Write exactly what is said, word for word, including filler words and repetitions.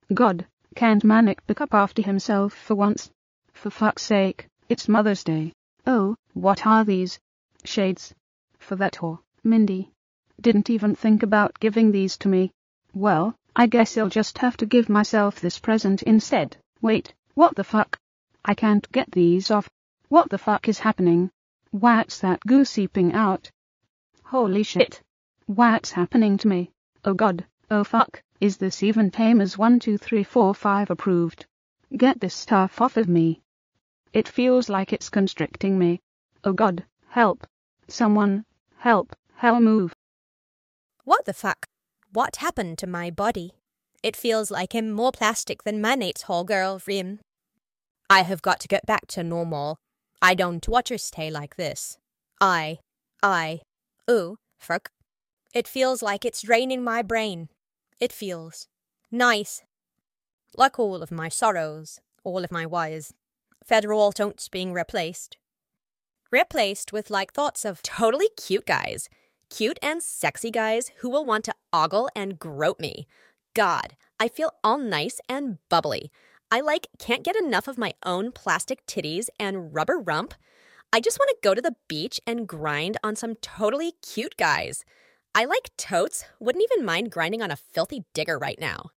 God, can't Manic pick up after himself for once? For fuck's sake, it's Mother's Day. Oh, what are these? Shades. For that whore, Mindy. Didn't even think about giving these to me. Well, I guess I'll just have to give myself this present instead. Wait, what the fuck? I can't get these off. What the fuck is happening? What's that goo seeping out? Holy shit. What's happening to me? Oh god, oh fuck, is this even tame as one two three four five approved? Get this stuff off of me. It feels like it's constricting me. Oh god, help. Someone, help, hell move. What the fuck? What happened to my body? It feels like I'm more plastic than Manate's whole girl, Rim. I have got to get back to normal. I don't want to stay like this. I, I, ooh, fuck. It feels like it's draining my brain. It feels nice. Like all of my sorrows, all of my wires. Federal don'ts being replaced. Replaced with like thoughts of totally cute guys. Cute and sexy guys who will want to ogle and grope me. God, I feel all nice and bubbly. I like can't get enough of my own plastic titties and rubber rump. I just want to go to the beach and grind on some totally cute guys. I like totes, wouldn't even mind grinding on a filthy digger right now.